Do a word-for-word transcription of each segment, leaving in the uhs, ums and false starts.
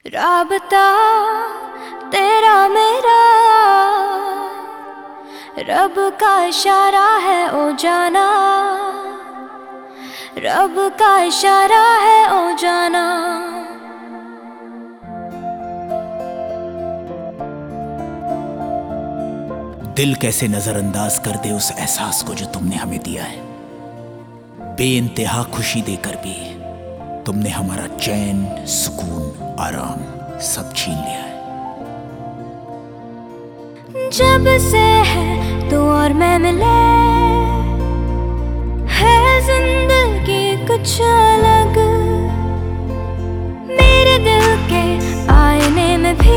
राबता तेरा मेरा रब का इशारा है ओ जाना, रब का इशारा है ओ जाना। दिल कैसे नजरअंदाज कर दे उस एहसास को जो तुमने हमें दिया है। बेइंतहा खुशी देकर भी तुमने हमारा चैन, सुकून, आराम सब छीन लिया है। जब से है तू और मैं मिले है जिंदगी कुछ अलग। मेरे दिल के आईने में भी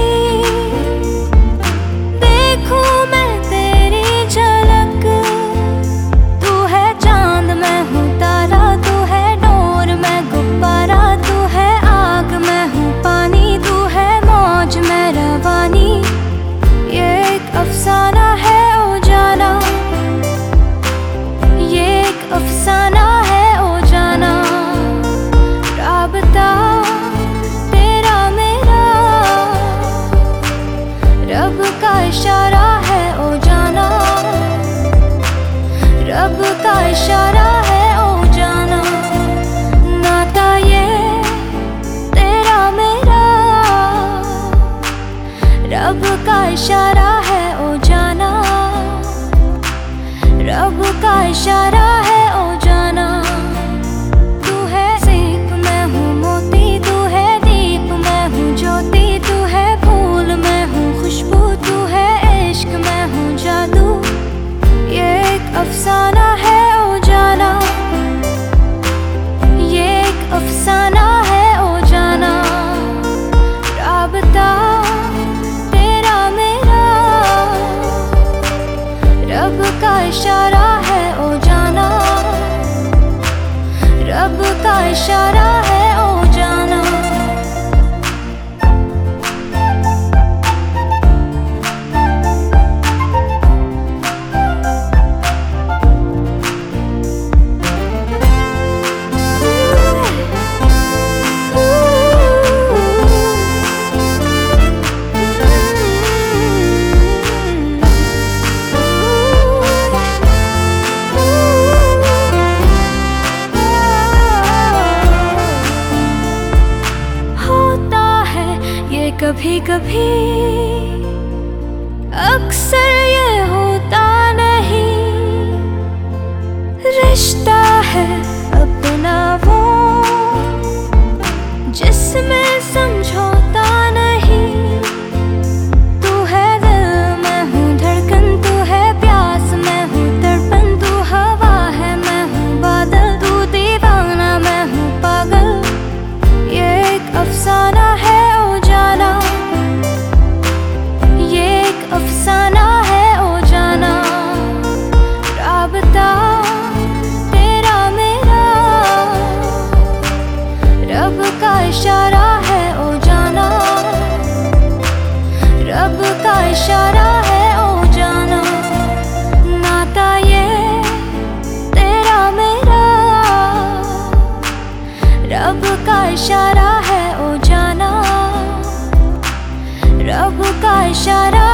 देखूं मैं तेरी झलक। तू है चांद मैं हूँ तारा, तू है नूर मैं गुब्बारा, तू है आग मैं हूँ पानी, तू है मौज मैं रवानी। ये एक अफसाना है ओ जाना, ये एक अफसाना है ओ जाना। राबता तेरा मेरा रब का इशारा है ओ जाना, रब का इशारा है ओ जाना। नाता ये तेरा मेरा रब का इशारा है ओ जाना, रब का इशारा है ओ जाना। तू है सीप मैं हूँ मोती, तू है दीप मैं हूँ ज्योति, तू है फूल मैं हूँ खुशबू, तू है इश्क मैं हूँ जादू। ये एक अफसाना है ओ जाना, ये एक अफसाना है ओ जाना। राबता तेरा मेरा रब का इशारा है ओ जाना, रब का इशारा है ओ जाना। कभी कभी अक्सर ये होता नहीं, रिश्ता है अपना वो जिसमें समझौता नहीं। तू है दिल मैं हूँ धड़कन, तू है प्यास मैं हूँ तड़पन, तू हवा है मैं हूँ बादल, तू दीवाना मैं हूँ पागल। ये एक अफसाना है ओ जाना, ये एक अफसाना है ओ जाना। राबता तेरा मेरा रब का इशारा है ओ जाना, रब का इशारा है ओ जाना। नाता ये तेरा मेरा रब का इशारा है ओ जाना, रब का इशारा